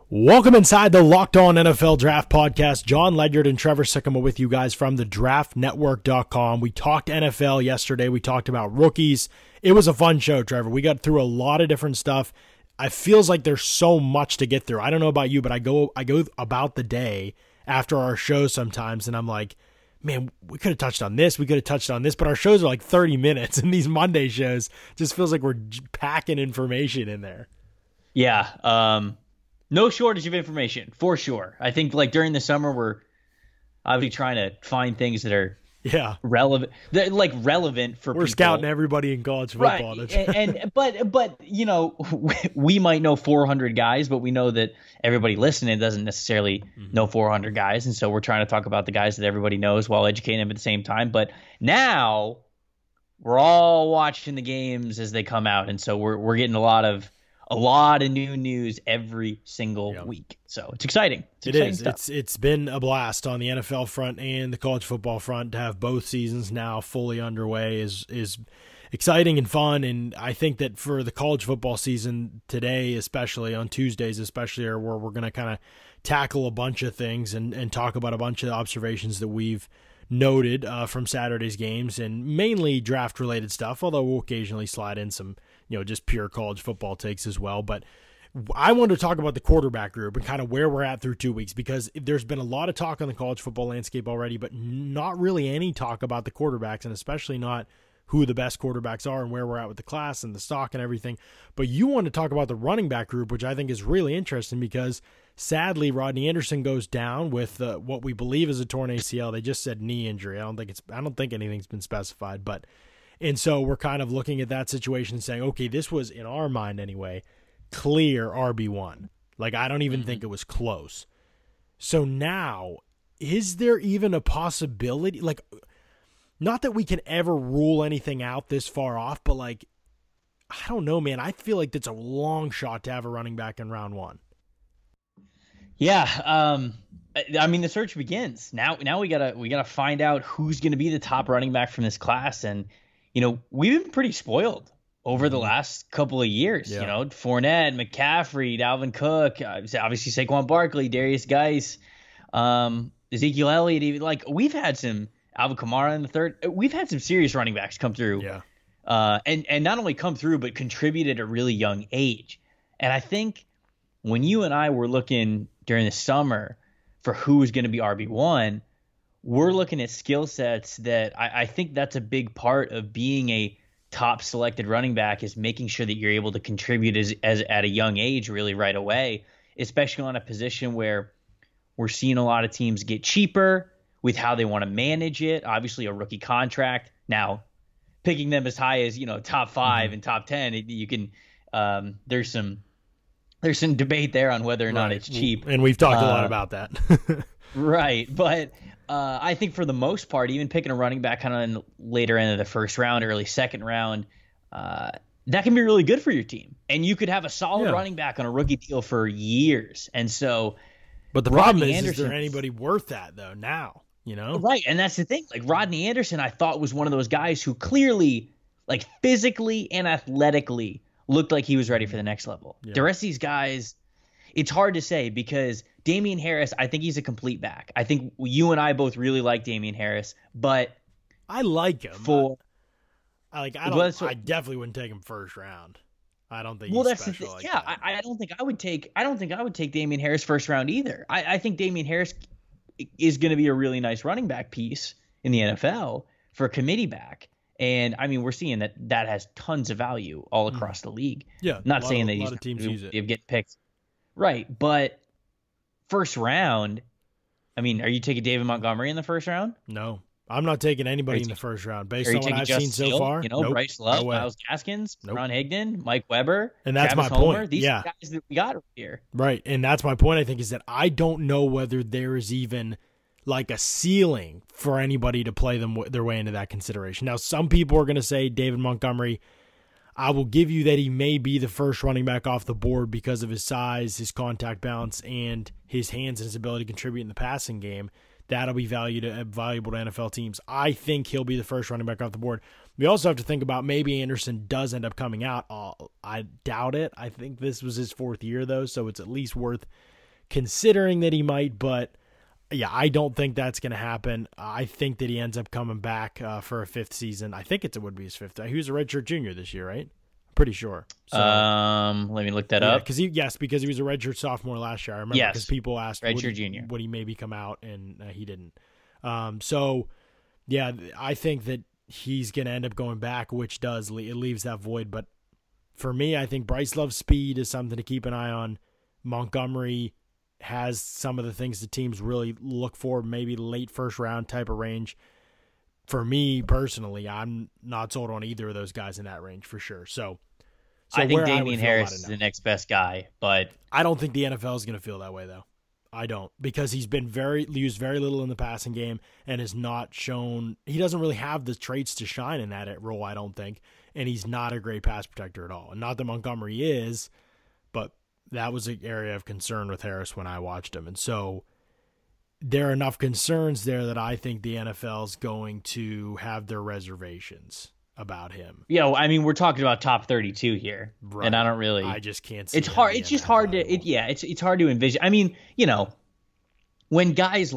Welcome inside the Locked On NFL Draft Podcast. John Ledyard and Trevor Sikkema with you guys from the draftnetwork.com. We talked NFL yesterday. We talked about rookies. It was a fun show, Trevor. We got through a lot of different stuff. It feels like there's so much to get through. I don't know about you, but I go about the day after our show sometimes, and I'm like, man, we could have touched on this. We could have touched on this, but our shows are like 30 minutes, and these Monday shows just feels like we're packing information in there. Yeah, no shortage of information, for sure. I think like during the summer, we're obviously trying to find things that are relevant. They're like relevant for we're people. Scouting everybody in college football. Right. But you know, we might know 400 guys, but we know that everybody listening doesn't necessarily know 400 guys, and so we're trying to talk about the guys that everybody knows while educating them at the same time. But now we're all watching the games as they come out, and so we're getting a lot of new news every single week. So it's exciting. It's been a blast on the NFL front and the college football front to have both seasons now fully underway is exciting and fun. And I think that for the college football season today, especially on Tuesdays, especially are where we're going to kind of tackle a bunch of things and talk about a bunch of observations that we've noted from Saturday's games, and mainly draft related stuff, although we'll occasionally slide in some just pure college football takes as well. But I wanted to talk about the quarterback group and kind of where we're at through 2 weeks, because there's been a lot of talk on the college football landscape already, but not really any talk about the quarterbacks, and especially not who the best quarterbacks are and where we're at with the class and the stock and everything. But you want to talk about the running back group, which I think is really interesting because sadly Rodney Anderson goes down with what we believe is a torn ACL. They just said knee injury. I don't think anything's been specified, and so we're kind of looking at that situation and saying, okay, this was, in our mind anyway, clear RB1. Like, I don't even think it was close. So now, is there even a possibility? Like, not that we can ever rule anything out this far off, but like, I don't know, man. I feel like that's a long shot to have a running back in round one. Yeah, I mean, the search begins now. We gotta find out who's going to be the top running back from this class, and we've been pretty spoiled over the last couple of years. Yeah. Fournette, McCaffrey, Dalvin Cook, obviously Saquon Barkley, Darius Geis, Ezekiel Elliott. Even like we've had some Alvin Kamara in the third. We've had some serious running backs come through. Yeah. And not only come through, but contribute at a really young age. And I think when you and I were looking during the summer for who was going to be RB1, we're looking at skill sets that I think that's a big part of being a top selected running back, is making sure that you're able to contribute as at a young age really right away, especially on a position where we're seeing a lot of teams get cheaper with how they want to manage it. Obviously a rookie contract. Now, picking them as high as, top 5 and top 10, you can there's some debate there on whether or not it's cheap. And we've talked a lot about that. Right. But I think for the most part, even picking a running back kind of in the later end of the first round, early second round, that can be really good for your team. And you could have a solid running back on a rookie deal for years. And so, but the problem is there anybody worth that though now? Right. And that's the thing. Like Rodney Anderson, I thought was one of those guys who clearly, like physically and athletically, looked like he was ready for the next level. Yeah. The rest of these guys, it's hard to say because Damian Harris, I think he's a complete back. I think you and I both really like Damian Harris, but I like him. I definitely wouldn't take him first round. I don't think. Well, that's the thing. Yeah, I don't think I would take Damian Harris first round either. I think Damian Harris is going to be a really nice running back piece in the NFL for a committee back. And I mean, we're seeing that has tons of value all across the league. Yeah. Not saying that a lot of teams use it. Get picked. Right. But first round, I mean, are you taking David Montgomery in the first round? No. I'm not taking anybody in the first round based on what I've seen so far. Nope. Bryce Love, Myles Gaskins, Ron Higdon, Mike Weber, and that's Travis my Homer. point. These are guys that we got over here. Right. And that's my point, I think, is that I don't know whether there is even like a ceiling for anybody to play their way into that consideration. Now, some people are going to say David Montgomery. I will give you that he may be the first running back off the board because of his size, his contact balance, and his hands and his ability to contribute in the passing game. That'll be valuable to NFL teams. I think he'll be the first running back off the board. We also have to think about maybe Anderson does end up coming out. I doubt it. I think this was his fourth year, though, so it's at least worth considering that he might, but yeah, I don't think that's going to happen. I think that he ends up coming back for a fifth season. I think it would be his fifth. He was a redshirt junior this year, right? I'm pretty sure. So, let me look that up. Because he was a redshirt sophomore last year. I remember because people asked would he maybe come out, and he didn't. So yeah, I think that he's going to end up going back, which it leaves that void. But for me, I think Bryce Love's speed is something to keep an eye on. Montgomery has some of the things the teams really look for, maybe late first round type of range. For me personally, I'm not sold on either of those guys in that range for sure. So I think Damian Harris is the next best guy, but I don't think the NFL is going to feel that way though. I don't, because he's been used very little in the passing game and has not shown, he doesn't really have the traits to shine in that role, I don't think. And he's not a great pass protector at all. And not that Montgomery is, but that was an area of concern with Harris when I watched him. And so there are enough concerns there that I think the NFL is going to have their reservations about him. Yeah, I mean, we're talking about top 32 here, right. And I just can't see. It's hard. It's just hard to. It's hard to envision. I mean, when guys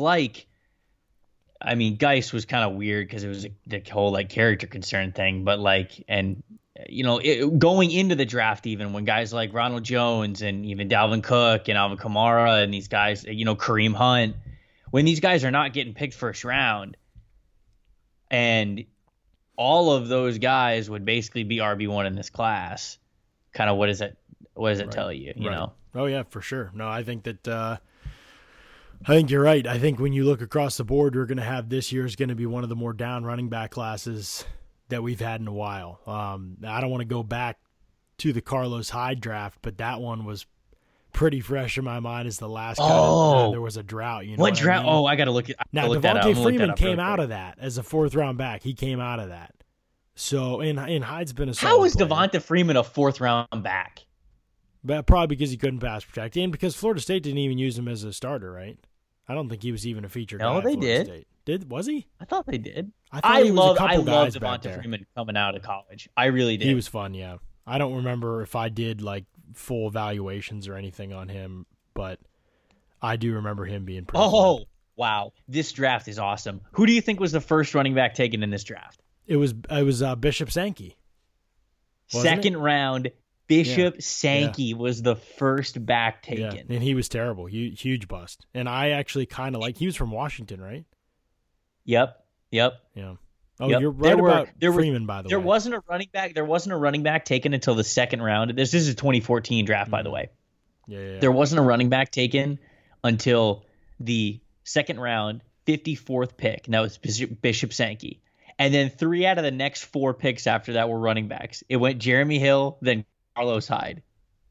Geis was kind of weird because it was the whole character concern thing, but going into the draft, even when guys like Ronald Jones and even Dalvin Cook and Alvin Kamara and these guys, Kareem Hunt, when these guys are not getting picked first round, and all of those guys would basically be RB1 in this class, kind of what does it tell you? You know? Oh yeah, for sure. No, I think that I think you're right. I think when you look across the board, we're going to have this year's going to be one of the more down running back classes that we've had in a while. I don't want to go back to the Carlos Hyde draft, but that one was pretty fresh in my mind as the last there was a drought. What drought? I mean? I got to look at now. Devontae Freeman came out of that as a fourth round back. He came out of that. So and Hyde's been a solid How is player. Devonta Freeman a fourth round back? But probably because he couldn't pass protect, and because Florida State didn't even use him as a starter, right? I don't think he was even a featured guy. No, they did. Did was he? I thought they did. I love Devonta Freeman coming out of college. I really did. He was fun, yeah. I don't remember if I did full evaluations or anything on him, but I do remember him being pretty fun. Wow. This draft is awesome. Who do you think was the first running back taken in this draft? It was Bishop Sankey. Second round, Bishop Sankey was the first back taken. Yeah, and he was terrible. Huge bust. And I actually kind of he was from Washington, right? Yep. Yeah. Oh, you're right about Freeman, by the way. There wasn't a running back taken until the second round. This is a 2014 draft, by the way. Yeah. There wasn't a running back taken until the second round, 54th pick, and that was Bishop Sankey. And then 3 out of the next 4 picks after that were running backs. It went Jeremy Hill, then Carlos Hyde.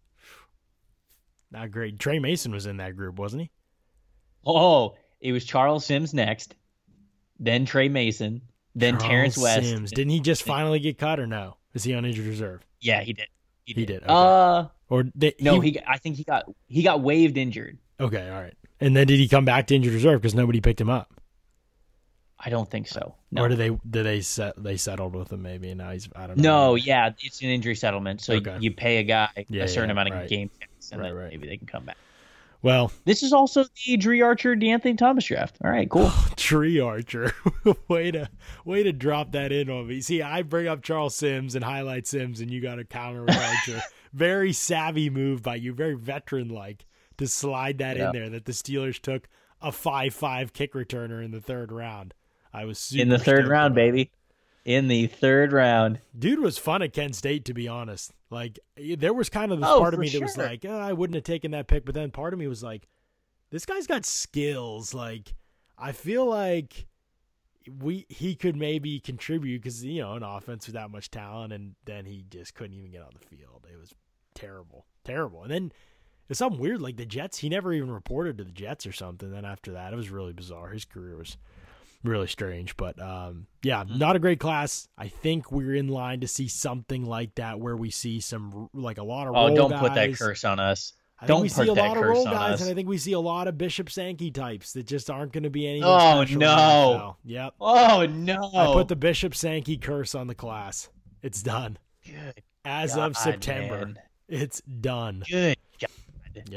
Not great. Trey Mason was in that group, wasn't he? Oh, it was Charles Sims next, then Trey Mason, then Terrence West. Sims. Didn't he just finally get cut, or no? Is he on injured reserve? Yeah, he did. He did. Okay. I think he got waived injured. Okay, all right. And then did he come back to injured reserve because nobody picked him up? I don't think so. No. Or they settled with him maybe? Now I don't know. No, yeah, it's an injury settlement, so you pay a guy a certain amount of game checks, and then maybe they can come back. Well, this is also the Dree Archer, DeAnthony Thomas draft. All right, cool. Dree Archer, way to drop that in on me. See, I bring up Charles Sims and highlight Sims, and you got to counter with Archer. Very savvy move by you, very veteran-like to slide that in there. That the Steelers took a 5.5 kick returner in the third round. I was super in the third round, baby. In the third round. Dude was fun at Kent State, to be honest. There was kind of this part of me that was like, I wouldn't have taken that pick. But then part of me was like, this guy's got skills. I feel like he could maybe contribute because, an offense with that much talent, and then he just couldn't even get on the field. It was terrible. And then it's something weird, the Jets, he never even reported to the Jets or something. Then after that, it was really bizarre. His career was really strange, but not a great class. I think we're in line to see something like that where we see some a lot of roll don't guys. Put that curse on us. I think we see a lot of roll guys, and I think we see a lot of Bishop Sankey types that just aren't going to be anything special. No. Yep. Oh no. I put the Bishop Sankey curse on the class. It's done. Good. As of September, man. It's done. Good. Yep.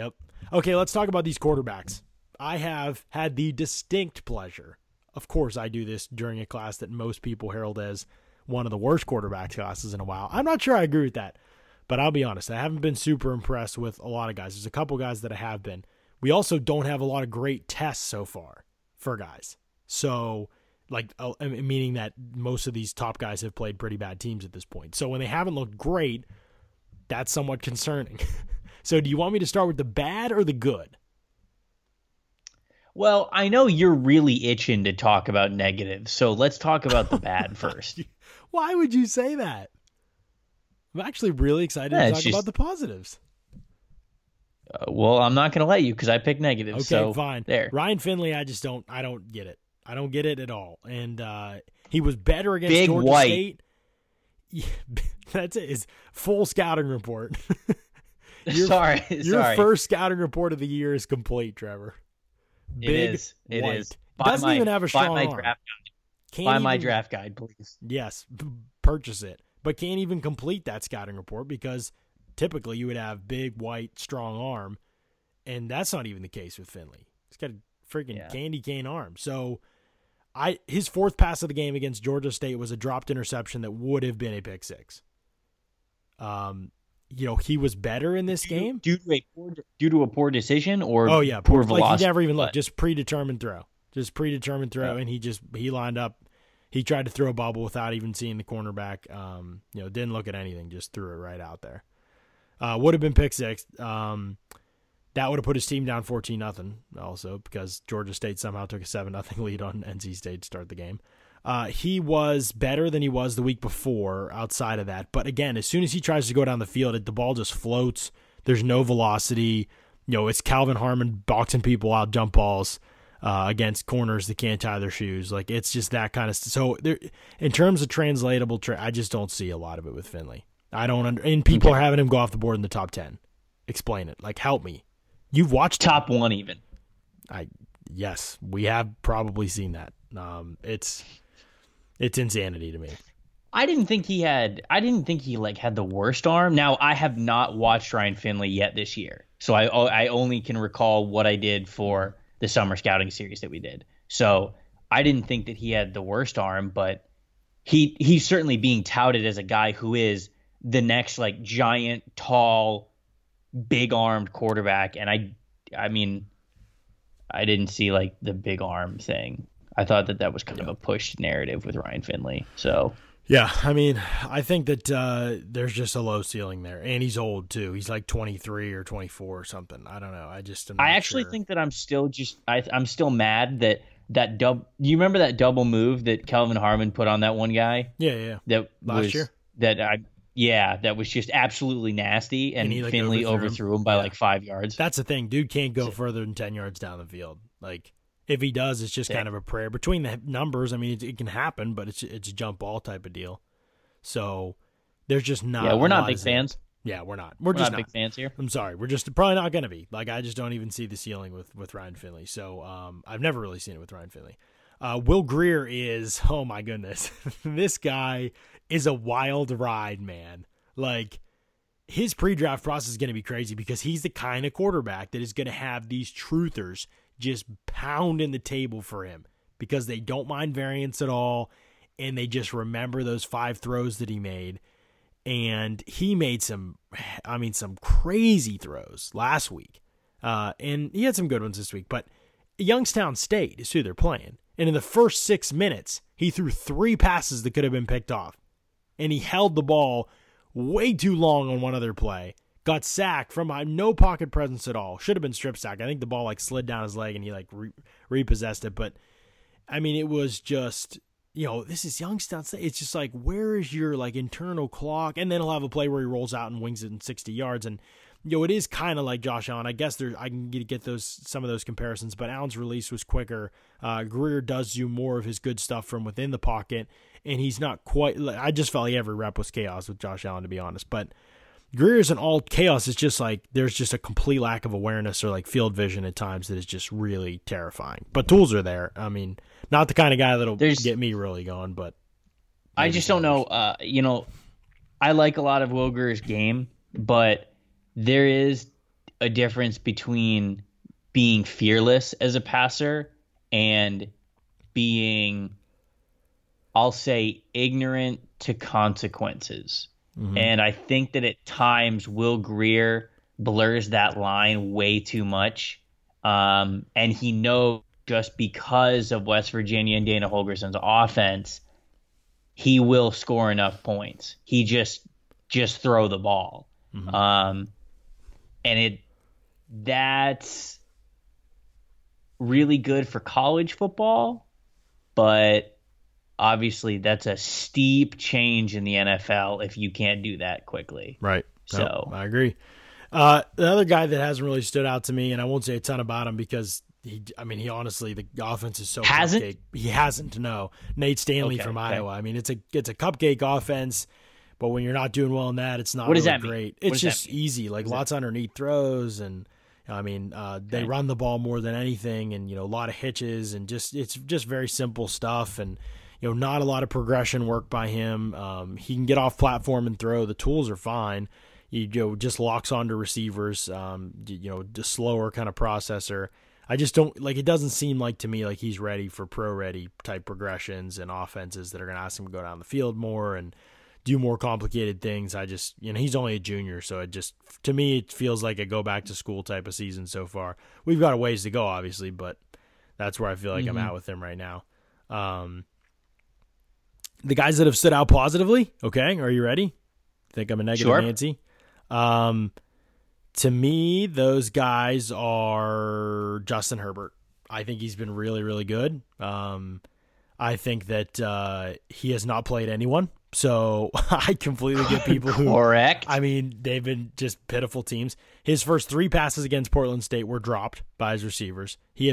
Okay, let's talk about these quarterbacks. I have had the distinct pleasure. Of course, I do this during a class that most people herald as one of the worst quarterback classes in a while. I'm not sure I agree with that, but I'll be honest. I haven't been super impressed with a lot of guys. There's a couple guys that I have been. We also don't have a lot of great tests so far for guys. So, meaning that most of these top guys have played pretty bad teams at this point. So when they haven't looked great, that's somewhat concerning. So do you want me to start with the bad or the good? Well, I know you're really itching to talk about negatives, so let's talk about the bad first. Why would you say that? I'm actually really excited to talk about the positives. Well, I'm not going to let you because I picked negatives. Okay, so fine. There, Ryan Finley, I don't get it. I don't get it at all. And he was better against Big Georgia white. State. Yeah, that's it. His full scouting report. Your first scouting report of the year is complete, Trevor. Big It white. is. Doesn't even have a strong arm. Draft guide. Buy my draft guide, please. Yes, purchase it. But can't even complete that scouting report because typically you would have big, white, strong arm, and that's not even the case with Finley. He's got a freaking candy cane arm. So his fourth pass of the game against Georgia State was a dropped interception that would have been a pick six. He was better in this game due to a poor decision or poor velocity. Like he never even looked, just predetermined throw, and he lined up. He tried to throw a bubble without even seeing the cornerback. Didn't look at anything, just threw it right out there. Would have been pick six. That would have put his team down 14-0 also because Georgia State somehow took a 7-0 lead on NC State to start the game. He was better than he was the week before outside of that. But again, as soon as he tries to go down the field, the ball just floats. There's no velocity. It's Calvin Harmon boxing people out jump balls against corners that can't tie their shoes. Like, it's just that kind of stuff. So there, in terms of translatable, I just don't see a lot of it with Finley. And people are having him go off the board in the top 10. Explain it. Like, help me. You've watched top one even. Yes, we have probably seen that. It's insanity to me. I didn't think he had the worst arm. Now, I have not watched Ryan Finley yet this year, so I only can recall what I did for the summer scouting series that we did. So I didn't think that he had the worst arm, but he's certainly being touted as a guy who is the next giant, tall, big-armed quarterback. And I mean, I didn't see the big arm thing. I thought that was kind of a pushed narrative with Ryan Finley. So yeah, I mean, I think that there's just a low ceiling there, and he's old too. He's 23 or 24 or something. I don't know. I actually think that I'm still mad that double. You remember that double move that Calvin Harmon put on that one guy? Yeah. That last year. That was just absolutely nasty, and Finley overthrew him by 5 yards. That's the thing. Dude can't go further than 10 yards down the field. If he does, it's just kind of a prayer. Between the numbers, I mean, it can happen, but it's a jump ball type of deal. So there's just not. Yeah, we're not big fans. Yeah, we're not. We're just not big fans here. I'm sorry. We're just probably not going to be. I just don't even see the ceiling with Ryan Finley. So I've never really seen it with Ryan Finley. Will Grier is, oh my goodness. This guy is a wild ride, man. His pre-draft process is going to be crazy because he's the kind of quarterback that is going to have these truthers just pounding the table for him because they don't mind variance at all, and they just remember those 5 throws that he made. And he made some crazy throws last week. And he had some good ones this week, but Youngstown State is who they're playing. And in the first 6 minutes, he threw 3 passes that could have been picked off. And he held the ball way too long on one other play. Got sacked from no pocket presence at all. Should have been strip sack. I think the ball slid down his leg and he repossessed it. But I mean, it was just, this is Youngstown State. It's just where is your internal clock? And then he'll have a play where he rolls out and wings it in 60 yards. And it is kind of like Josh Allen. I guess I can get some of those comparisons, but Allen's release was quicker. Grier does do more of his good stuff from within the pocket, and he's not quite. I just felt like every rep was chaos with Josh Allen, to be honest. But Grier isn't all chaos. It's just there's just a complete lack of awareness or field vision at times that is just really terrifying. But tools are there. I mean, not the kind of guy that'll get me really going, but I just don't know. I like a lot of Will Grier's game, but there is a difference between being fearless as a passer and being, I'll say, ignorant to consequences. Mm-hmm. And I think that at times Will Grier blurs that line way too much. And he knows just because of West Virginia and Dana Holgerson's offense, he will score enough points. He just throw the ball. Mm-hmm. And that's really good for college football, but obviously that's a steep change in the NFL if you can't do that quickly. Right. So I agree. The other guy that hasn't really stood out to me, and I won't say a ton about him because he honestly, the offense is so cupcake. He hasn't. No, Nate Stanley from Iowa. I mean, it's a cupcake offense, but when you're not doing well in that, it's not really great. It's just easy, like lots of underneath throws, and I mean, they run the ball more than anything, and a lot of hitches, and it's just very simple stuff, and not a lot of progression work by him. He can get off platform and throw. The tools are fine. He just locks onto receivers. Just slower kind of processor. I just don't like. It doesn't seem like to me like he's ready for pro-ready type progressions and offenses that are going to ask him to go down the field more and do more complicated things. I just, he's only a junior, so it just, to me, it feels like a go back to school type of season so far. We've got a ways to go, obviously, but that's where I feel like I'm at with him right now. The guys that have stood out positively, okay, are you ready? Think I'm a negative Nancy? To me, those guys are Justin Herbert. I think he's been really, really good. I think that he has not played anyone. So I completely get people who... Correct. I mean, they've been just pitiful teams. His first 3 passes against Portland State were dropped by his receivers. He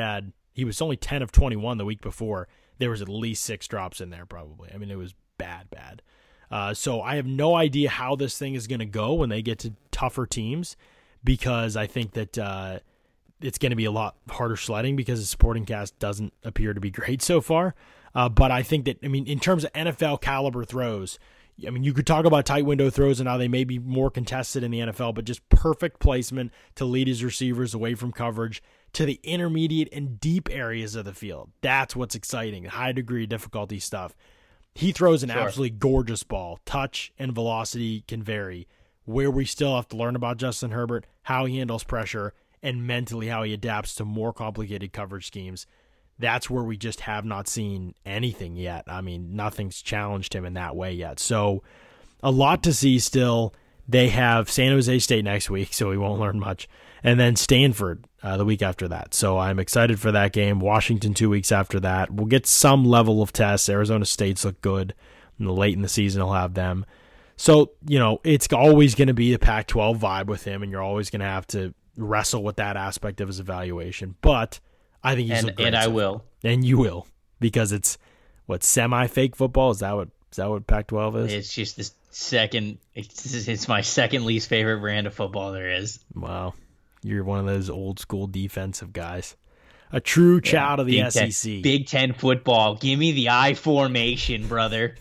was only 10 of 21 the week before. There was at least 6 drops in there probably. I mean, it was bad. So I have no idea how this thing is going to go when they get to tougher teams, because I think that it's going to be a lot harder sledding because the supporting cast doesn't appear to be great so far. But I think that, in terms of NFL caliber throws, you could talk about tight window throws and how they may be more contested in the NFL, but just perfect placement to lead his receivers away from coverage to the intermediate and deep areas of the field. That's what's exciting. High degree of difficulty stuff. He throws an absolutely gorgeous ball. Touch and velocity can vary. Where we still have to learn about Justin Herbert, how he handles pressure, and mentally how he adapts to more complicated coverage schemes. That's where we just have not seen anything yet. Nothing's challenged him in that way yet. So a lot to see still. They have San Jose State next week, so we won't learn much. And then Stanford the week after that. So I'm excited for that game. Washington 2 weeks after that. We'll get some level of tests. Arizona State's look good. Late in the season, he'll have them. So, it's always going to be a Pac-12 vibe with him, and you're always going to have to wrestle with that aspect of his evaluation. But I think he's and I will. And you will, because it's semi-fake football? Is that what Pac-12 is? It's just the second. It's my second least favorite brand of football there is. Wow, you're one of those old school defensive guys, a true child of the SEC. Big Ten football. Give me the I formation, brother.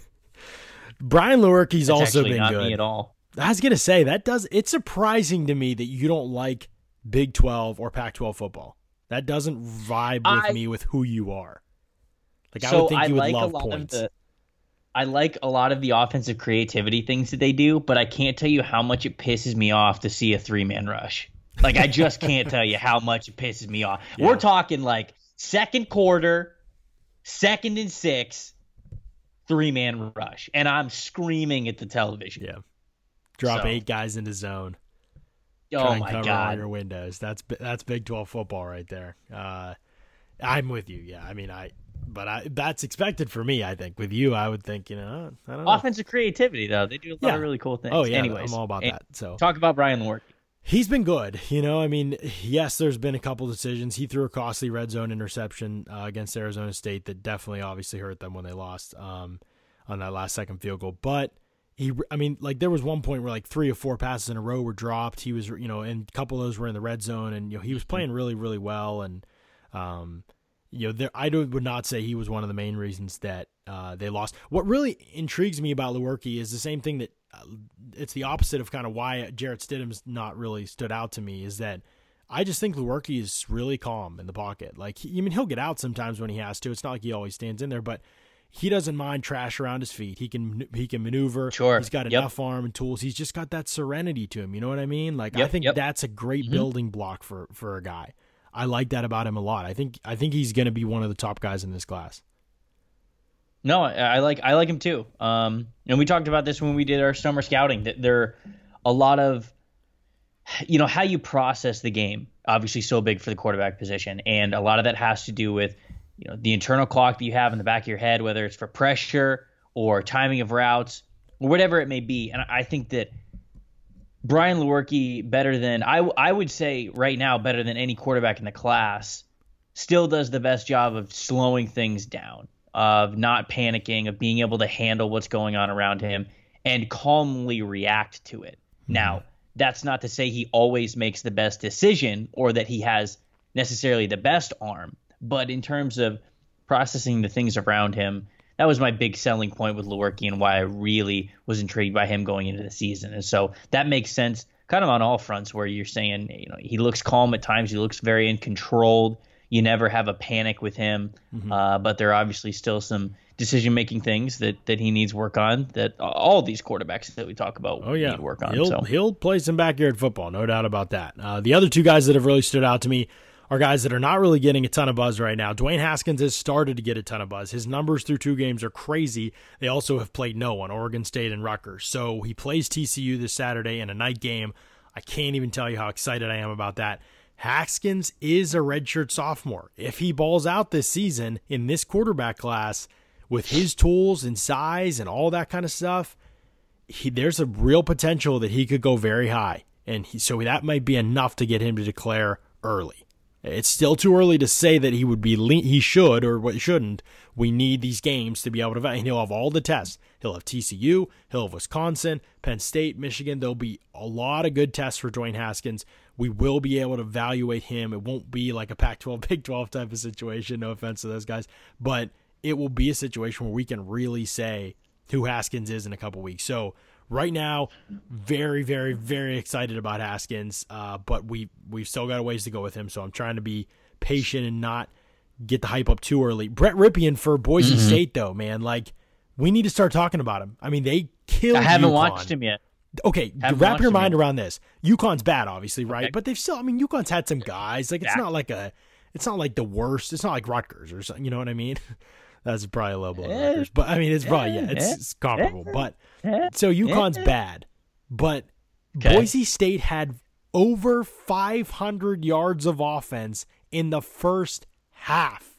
Brian Lewerke's also been not good. Me at all. I was gonna say it's surprising to me that you don't like Big 12 or Pac-12 football. That doesn't vibe with me with who you are. I would think you would love points. I like a lot of the offensive creativity things that they do, but I can't tell you how much it pisses me off to see a 3-man rush. I just can't tell you how much it pisses me off. Yeah. We're talking second quarter, 2nd and 6, 3-man rush, and I'm screaming at the television. Yeah, drop 8 guys into zone. Oh my cover God! All your windows. That's Big 12 football right there. I'm with you. Yeah, that's expected for me. I think with you, I would think I don't know. Offensive creativity though, they do a lot of really cool things. Oh yeah, anyways, I'm all about that. So talk about Brian Lewerke. He's been good. Yes, there's been a couple decisions. He threw a costly red zone interception against Arizona State that definitely obviously hurt them when they lost on that last second field goal. But there was one point where 3 or 4 passes in a row were dropped. He was, and a couple of those were in the red zone, and he was playing really, really well. And I would not say he was one of the main reasons that they lost. What really intrigues me about Lewerke is the same thing that it's the opposite of kind of why Jarrett Stidham's not really stood out to me, is that I just think Lewerke is really calm in the pocket. Like, he'll get out sometimes when he has to. It's not like he always stands in there, but he doesn't mind trash around his feet. He can maneuver. Sure. He's got enough arm and tools. He's just got that serenity to him. You know what I mean? Like, I think that's a great building block for a guy. I like that about him a lot. I think he's going to be one of the top guys in this class. No, I like him too. And we talked about this when we did our summer scouting, that there are a lot of, how you process the game, obviously so big for the quarterback position. And a lot of that has to do with, the internal clock that you have in the back of your head, whether it's for pressure or timing of routes or whatever it may be. And I think that Brian Lewerke, better than, I would say right now, better than any quarterback in the class, still does the best job of slowing things down, of not panicking, of being able to handle what's going on around him and calmly react to it. Mm-hmm. Now, that's not to say he always makes the best decision or that he has necessarily the best arm, but in terms of processing the things around him, that was my big selling point with Lewerke and why I really was intrigued by him going into the season. And so that makes sense kind of on all fronts, where you're saying, he looks calm at times. He looks very in control. You never have a panic with him, but there are obviously still some decision-making things that he needs work on, that all these quarterbacks that we talk about need work on. He'll play some backyard football, no doubt about that. The other two guys that have really stood out to me are guys that are not really getting a ton of buzz right now. Dwayne Haskins has started to get a ton of buzz. His numbers through 2 games are crazy. They also have played no one, Oregon State and Rutgers. So he plays TCU this Saturday in a night game. I can't even tell you how excited I am about that. Haskins is a redshirt sophomore. If he balls out this season in this quarterback class with his tools and size and all that kind of stuff, there's a real potential that he could go very high. And so that might be enough to get him to declare early. It's still too early to say that he should or what shouldn't. We need these games to be able to, and he'll have all the tests. He'll have TCU, he'll have Wisconsin, Penn State, Michigan. There'll be a lot of good tests for Dwayne Haskins. We will be able to evaluate him. It won't be like a Pac-12, Big 12 type of situation. No offense to those guys, but it will be a situation where we can really say who Haskins is in a couple weeks. So right now, very, very, very excited about Haskins, but we've still got a ways to go with him, so I'm trying to be patient and not get the hype up too early. Brett Ripien for Boise State, though, man, like, we need to start talking about him. I mean, they killed UConn. I haven't watched him yet. Okay, wrap your mind around this. UConn's bad, obviously, right? Okay. But they've still, UConn's had some guys. Like, it's not like the worst. It's not like Rutgers or something, you know what I mean? That's probably a little below Rutgers. But, it's probably, it's comparable. But, so UConn's bad. But Boise State had over 500 yards of offense in the first half.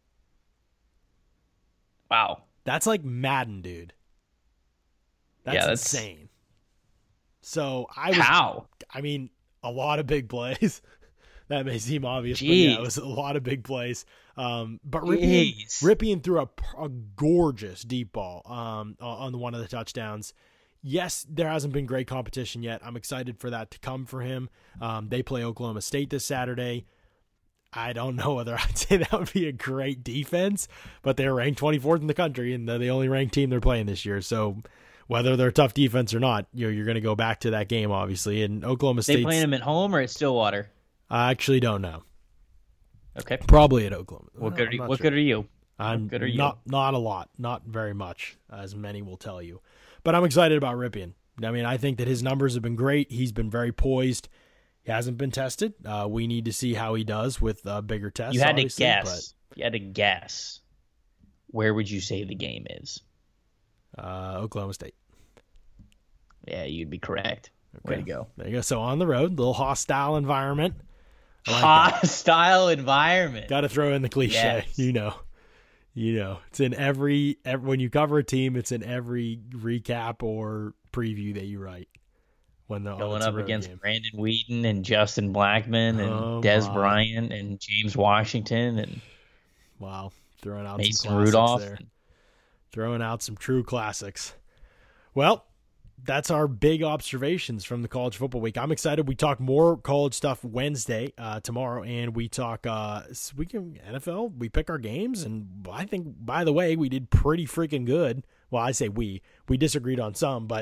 Wow. That's like Madden, dude. That's insane. So a lot of big plays. That may seem obvious, but it was a lot of big plays. But Ripien threw a gorgeous deep ball on one of the touchdowns. Yes, there hasn't been great competition yet. I'm excited for that to come for him. They play Oklahoma State this Saturday. I don't know whether I'd say that would be a great defense, but they're ranked 24th in the country, and they're the only ranked team they're playing this year. So whether they're a tough defense or not, you're going to go back to that game, obviously. And Oklahoma State. They playing them at home or at Stillwater? I actually don't know. Okay. Probably at Oklahoma. What good are you? I'm not a lot, not very much, as many will tell you. But I'm excited about Ripien. I think that his numbers have been great. He's been very poised. He hasn't been tested. We need to see how he does with bigger tests. You had to guess. You had to guess. Where would you say the game is? Oklahoma State. Yeah, you'd be correct. Okay. Way to go. There you go. So on the road, little hostile environment. Hostile environment. Got to throw in the cliche. Yes. You know, it's in every when you cover a team, it's in every recap or preview that you write. When going up against game. Brandon Whedon and Justin Blackman and Des Bryant and James Washington and throwing out Mason some classics Rudolph there. Throwing out some true classics. Well, that's our big observations from the college football week. I'm excited. We talk more college stuff Wednesday, tomorrow, and we talk NFL. We pick our games, and I think, by the way, we did pretty freaking good. Well, I say we disagreed on some, but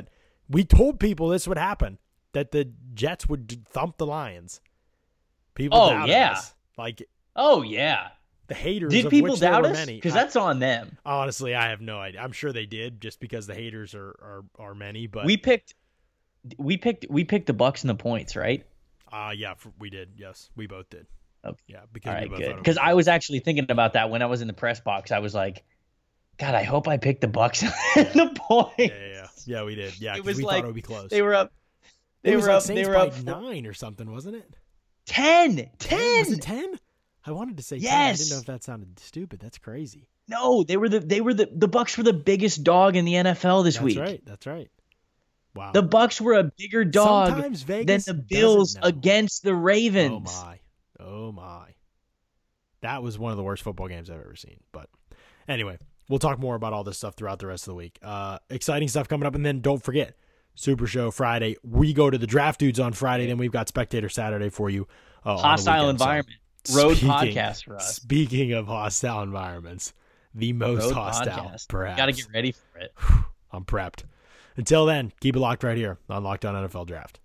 We told people this would happen, that the Jets would thump the Lions. People doubted us. Like, oh yeah. The haters. Did of people which there doubt were us? many. Because that's on them. Honestly, I have no idea. I'm sure they did, just because the haters are many. But we picked the Bucks and the points, right? Yeah, we did. Yes, we both did. Okay. Yeah, because all right, we both good. Because I was actually thinking about that when I was in the press box. I was like, God, I hope I picked the Bucks and the points. Yeah, we did. Yeah, it was we like thought it would be close. They were up. They were up 9 or something, wasn't it? 10. Was it 10? I wanted to say 10. I didn't know if that sounded stupid. That's crazy. No, the Bucks were the biggest dog in the NFL this week. That's right. Wow. The Bucks were a bigger dog than the Bills against the Ravens. Oh my. That was one of the worst football games I've ever seen. But anyway, we'll talk more about all this stuff throughout the rest of the week. Exciting stuff coming up. And then don't forget, Super Show Friday. We go to the Draft Dudes on Friday. Then we've got Spectator Saturday for you. Hostile environment. Road podcast for us. Speaking of hostile environments, the most Road hostile, podcast. perhaps. Got to get ready for it. I'm prepped. Until then, keep it locked right here on Locked On NFL Draft.